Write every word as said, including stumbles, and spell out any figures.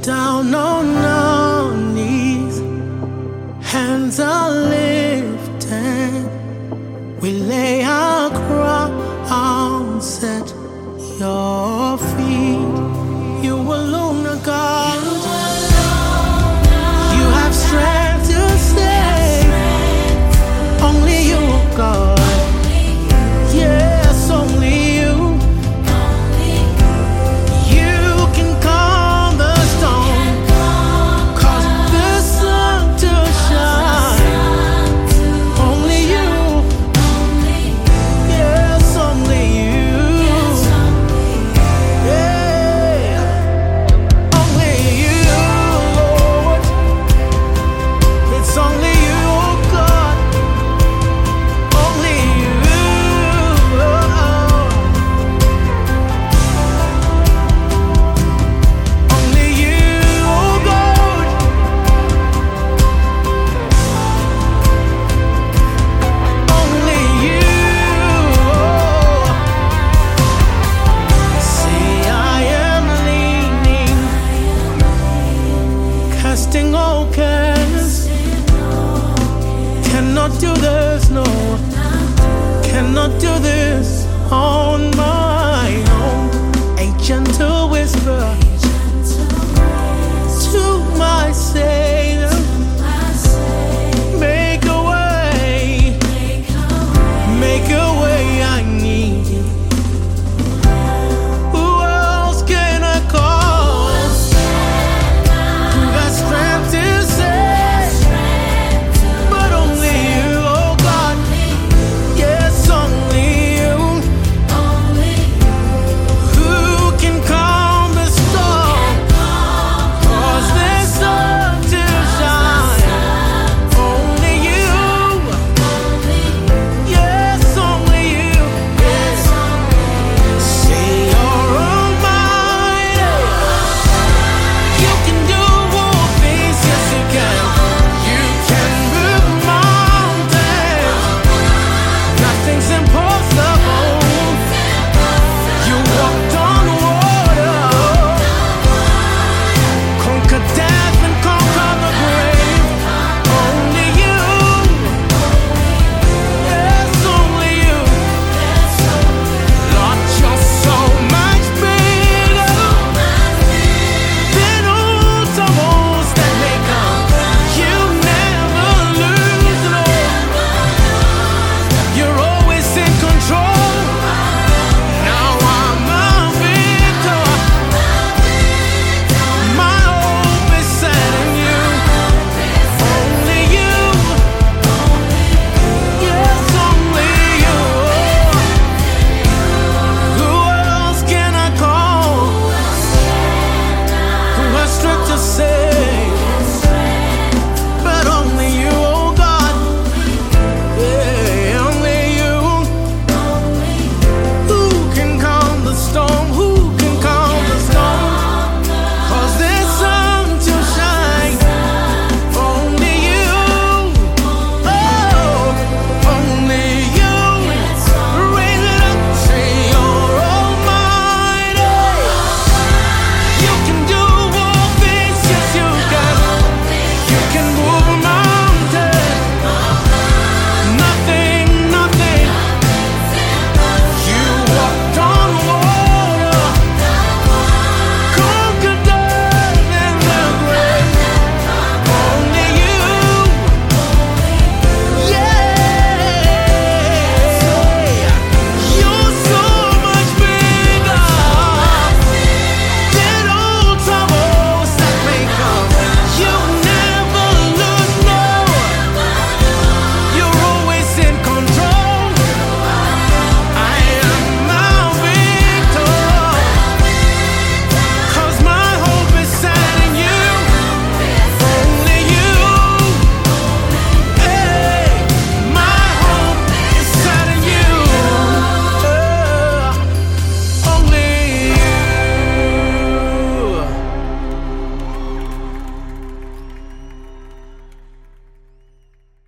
down on our knees, hands are lifted. We lay our crowns at your feet. You alone are God. You have strength to save. Only you, God. Yes, only you. You can calm the storm, cause the sun to shine. Only you. Yes, only you. Yeah. Only you, Lord. It's only you, oh God. Only you. Only you, oh God. Only you. Say I am leaning, casting all cares. Cannot do this, no. Cannot do this on my